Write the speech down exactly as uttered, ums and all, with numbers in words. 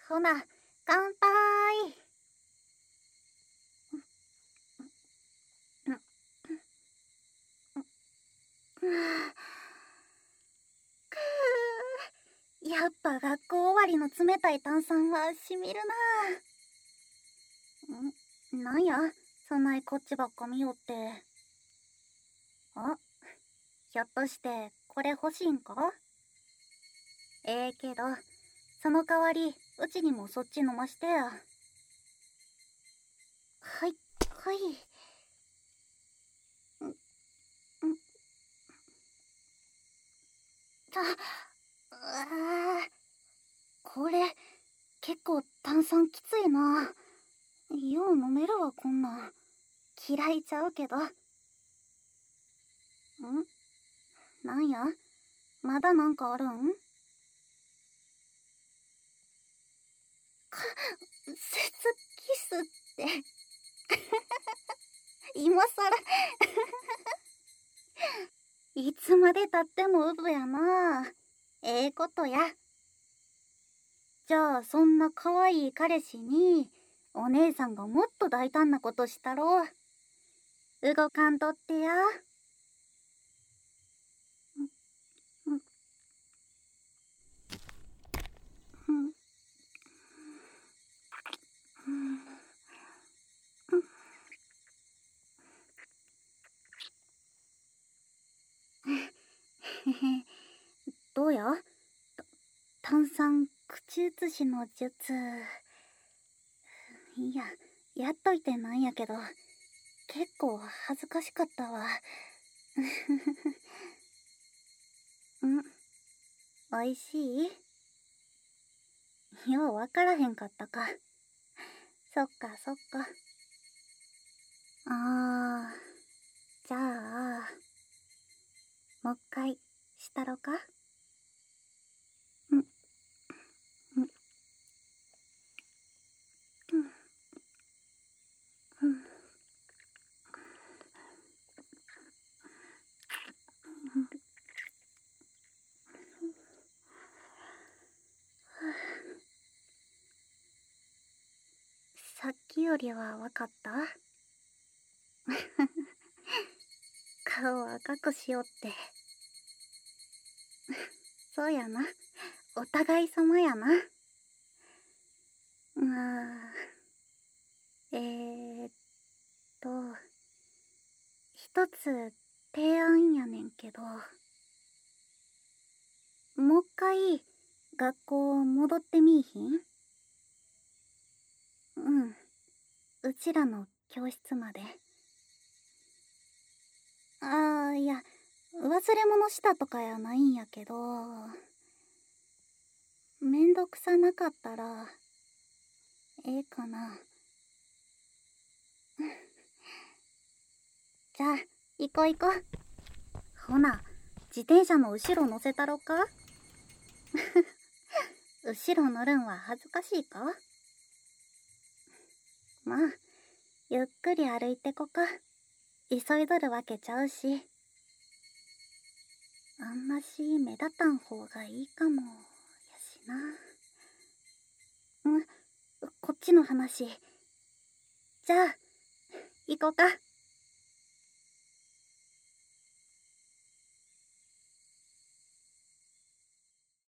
ほな、乾杯。やっぱ学校終わりの冷たい炭酸はしみるな。んなんや、そないこっちばっか見よって。あ、ひょっとしてこれ欲しいんか？ええけど、その代わりうちにもそっち飲ましてや。はい、はい。んんた、うわー、これ結構炭酸きついな。よう飲めるわ、こんなん。嫌いちゃうけど。んなんや、まだなんかあるん？か、セスキスって今さらいつまでたってもウブやな。ええことや。じゃあそんな可愛い彼氏にお姉さんがもっと大胆なことしたろ。動かんとってや。どうや？炭酸口移しの術。いや、やっといてなんやけど、結構恥ずかしかったわ。ん、おいしい？ようわからへんかったか。そっかそっか。あー、じゃあ、もう一回したろか？ん、ん、ん、うん。さっきよりはわかった？顔赤くしよって。そうやな。お互い様やな。まあ、えーっと、一つ提案やねんけど、もう一回学校戻ってみいひん？うん、うちらの教室まで。あー、いや、忘れ物したとかやないんやけど、めんどくさなかったら、ええかな。じゃあ、行こう行こう。ほな、自転車の後ろ乗せたろか？後ろ乗るんは恥ずかしいか？まあ、ゆっくり歩いてこか。急いどるわけちゃうし。あんまし目立たん方がいいかも、やしな。ん、こっちの話。じゃあ、行こか。